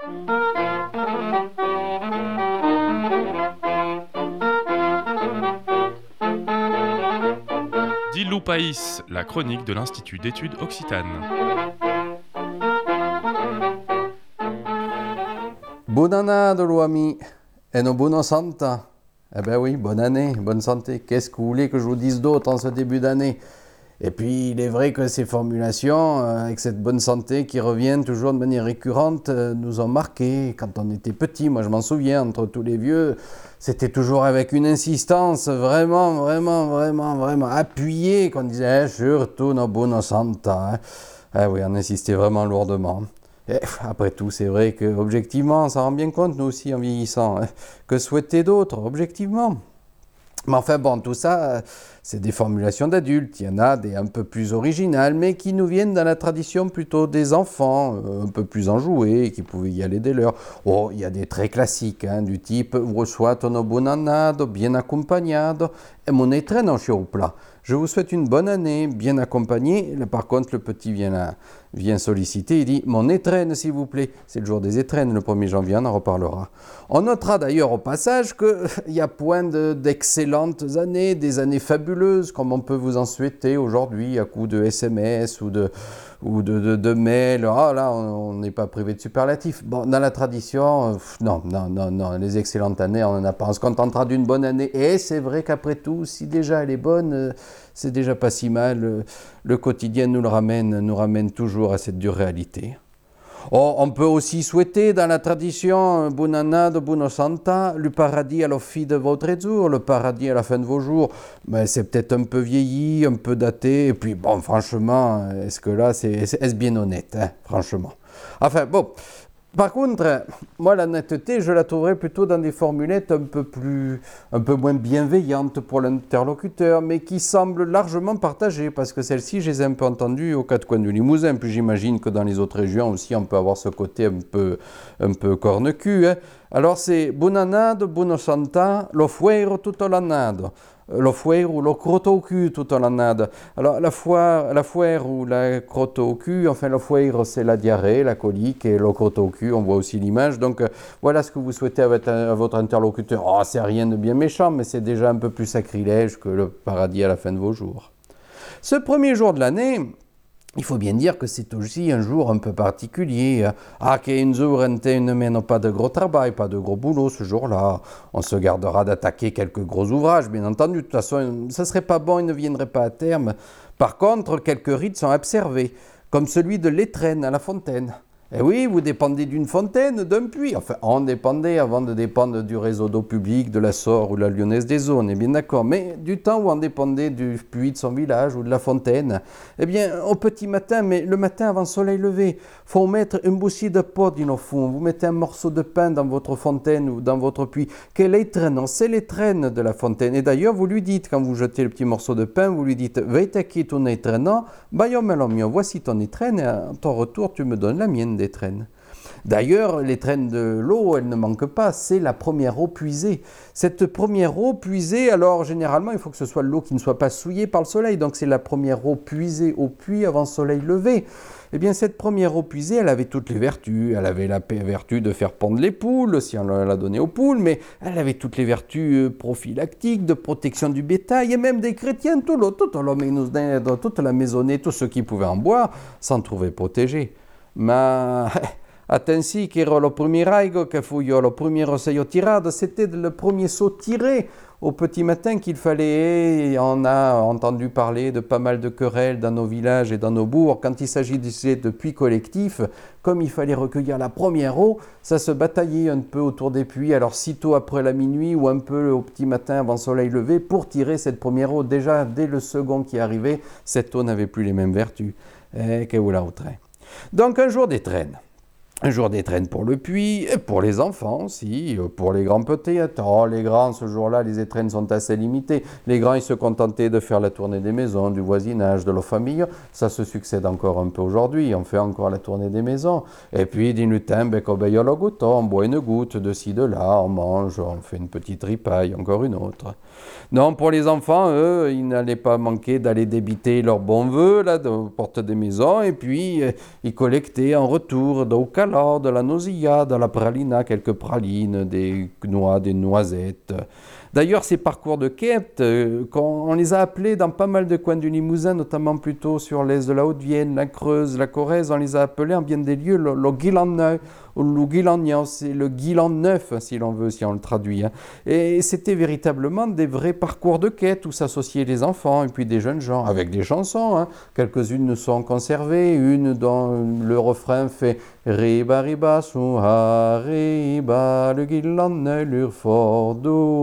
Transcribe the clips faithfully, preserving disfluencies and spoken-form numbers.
Dillou País, la chronique de l'Institut d'études occitanes. Bonne année, lo ami, et no buona santa. Eh ben oui, bonne année, bonne santé. Qu'est-ce que vous voulez que je vous dise d'autre en ce début d'année? Et puis, il est vrai que ces formulations, euh, avec cette bonne santé qui revient toujours de manière récurrente, euh, nous ont marqué. Quand on était petit, moi je m'en souviens, entre tous les vieux, c'était toujours avec une insistance vraiment, vraiment, vraiment, vraiment appuyée qu'on disait eh, « surtout no buona santa ». Ah oui, on insistait vraiment lourdement. Et après tout, c'est vrai qu'objectivement, on s'en rend bien compte, nous aussi, en vieillissant. Hein. Que souhaiter d'autre, objectivement? Mais enfin bon, tout ça, c'est des formulations d'adultes. Il y en a des un peu plus originales, mais qui nous viennent dans la tradition plutôt des enfants, un peu plus enjoués, qui pouvaient y aller dès l'heure. Oh, il y a des très classiques, hein, du type « Vous souhaite una buona annata, bien accompagnado, e mon etreno au plat ». Je vous souhaite une bonne année, bien accompagnée. Là, par contre, le petit vient, là, vient solliciter, il dit « Mon étrenne, s'il vous plaît ». C'est le jour des étrennes, le premier janvier, on en reparlera. On notera d'ailleurs au passage qu'il y a point de, d'excellentes années, des années fabuleuses, comme on peut vous en souhaiter aujourd'hui, à coup de S M S ou de, ou de, de, de mails. Ah là, on n'est pas privé de superlatifs. Bon, dans la tradition, non, non, non, non, les excellentes années, on n'en a pas. On se contentera d'une bonne année. Et c'est vrai qu'après tout, si déjà elle est bonne, c'est déjà pas si mal. Le quotidien nous le ramène, nous ramène toujours à cette dure réalité. Oh, on peut aussi souhaiter dans la tradition Buona annata, Buona santa, le paradis à la fin de votre jour, le paradis à la fin de vos jours. Mais c'est peut-être un peu vieilli, un peu daté. Et puis bon, franchement, est-ce que là, c'est, est-ce bien honnête, hein, franchement. Enfin bon. Par contre, moi, l'honnêteté, je la trouverais plutôt dans des formulettes un peu plus, un peu moins bienveillantes pour l'interlocuteur, mais qui semblent largement partagées, parce que celles-ci, je les ai un peu entendues aux quatre coins du Limousin, puis j'imagine que dans les autres régions aussi, on peut avoir ce côté un peu, un peu corne-cul. Hein. Alors, c'est « Buona annata, buona santa, lo fuero tutto l'annata ». Le foire ou le crotte au cul toute l'année. Alors la foire, la foire ou la crotte au cul, enfin le foire c'est la diarrhée, la colique, et le crotte au cul, on voit aussi l'image. Donc euh, voilà ce que vous souhaitez à votre, à votre interlocuteur. Oh, c'est rien de bien méchant, mais c'est déjà un peu plus sacrilège que le paradis à la fin de vos jours. Ce premier jour de l'année, il faut bien dire que c'est aussi un jour un peu particulier. Ah, qu'un jour ne mène pas de gros travail, pas de gros boulot ce jour-là. On se gardera d'attaquer quelques gros ouvrages, bien entendu. De toute façon, ça ne serait pas bon, ils ne viendraient pas à terme. Par contre, quelques rites sont observés, comme celui de l'étrenne à la fontaine. Et oui, vous dépendez d'une fontaine, d'un puits. Enfin, on dépendait avant de dépendre du réseau d'eau publique, de la Sorre ou de la Lyonnaise des Eaux, on est bien d'accord. Mais du temps où on dépendait du puits de son village ou de la fontaine, eh bien, au petit matin, mais le matin avant le soleil levé, faut mettre un boussi de podine au fond. Vous mettez un morceau de pain dans votre fontaine ou dans votre puits. Quelle étrenne? C'est l'étrenne de la fontaine. Et d'ailleurs, vous lui dites, quand vous jetez le petit morceau de pain, vous lui dites « Veite qui ton étrenne, bah yo me lo mio, voici ton étrenne, et en ton retour, tu me donnes la mienne. » D'étrenne. D'ailleurs, l'étrenne de l'eau, elle ne manque pas, c'est la première eau puisée. Cette première eau puisée, alors généralement, il faut que ce soit l'eau qui ne soit pas souillée par le soleil, donc c'est la première eau puisée au puits avant le soleil levé. Eh bien, cette première eau puisée, elle avait toutes les vertus. Elle avait la vertu de faire pondre les poules, si on la donnait aux poules, mais elle avait toutes les vertus prophylactiques, de protection du bétail, et même des chrétiens, tout le, tout le, toute la maisonnée, tous ceux qui pouvaient en boire, s'en trouvaient protégés. Ma attenzione che era le premier raigo che fu io, le premier seau tirado, c'était le premier saut tiré au petit matin qu'il fallait. Et on a entendu parler de pas mal de querelles dans nos villages et dans nos bourgs. Quand il s'agissait de puits collectifs, comme il fallait recueillir la première eau, ça se bataillait un peu autour des puits, alors sitôt après la minuit ou un peu au petit matin avant le soleil levé, pour tirer cette première eau. Déjà, dès le second qui arrivait, cette eau n'avait plus les mêmes vertus. Eh, que vous la outrez. Donc un jour d'étrenne. Un jour d'étrenne pour le puits, et pour les enfants aussi, pour les grands peut-être. Oh, les grands, ce jour-là, les étrennes sont assez limitées. Les grands, ils se contentaient de faire la tournée des maisons, du voisinage, de leur famille. Ça se succède encore un peu aujourd'hui, on fait encore la tournée des maisons. Et puis, din lutin, ben, comme il y a le goutte, on boit une goutte de ci, de là, on mange, on fait une petite ripaille, encore une autre. Non, pour les enfants, eux, ils n'allaient pas manquer d'aller débiter leurs bons vœux, là, de porte des maisons, et puis, euh, ils collectaient en retour d'eau calme. fricala, de la nosilla, de la pralina, quelques pralines, des noix, des noisettes. D'ailleurs, ces parcours de quête, euh, on les a appelés dans pas mal de coins du Limousin, notamment plutôt sur l'est de la Haute-Vienne, la Creuse, la Corrèze, on les a appelés en bien des lieux le, le guilan ou le guilagnan, c'est le guilan neuf, si l'on veut, si on le traduit. Hein. Et c'était véritablement des vrais parcours de quête où s'associaient les enfants et puis des jeunes gens, avec des chansons. Hein. Quelques-unes sont conservées, une dont le refrain fait « Riba, riba, souha, riba, le guilan lur fordona ».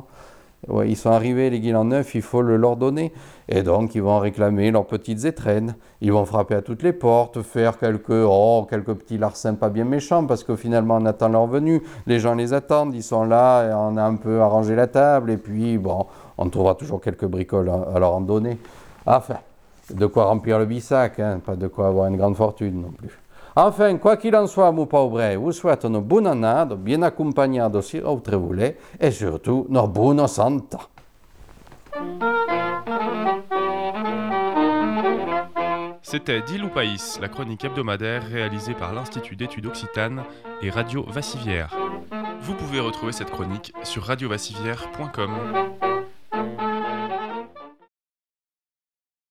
Ouais, ils sont arrivés, les guilans neufs, il faut le leur donner. Et donc, ils vont réclamer leurs petites étrennes. Ils vont frapper à toutes les portes, faire quelques, oh, quelques petits larcins pas bien méchants, parce que finalement, on attend leur venue. Les gens les attendent, ils sont là, et on a un peu arrangé la table, et puis, bon, on trouvera toujours quelques bricoles à, à leur en donner. Enfin, de quoi remplir le bissac, hein, pas de quoi avoir une grande fortune non plus. Enfin, quoi qu'il en soit, mon pauvre, vous souhaite une bonne année, bien accompagnado si vous voulez, et surtout, une bonne santé. C'était Dis Loupaïs, la chronique hebdomadaire réalisée par l'Institut d'études occitanes et Radio Vassivière. Vous pouvez retrouver cette chronique sur radio vassivière point com.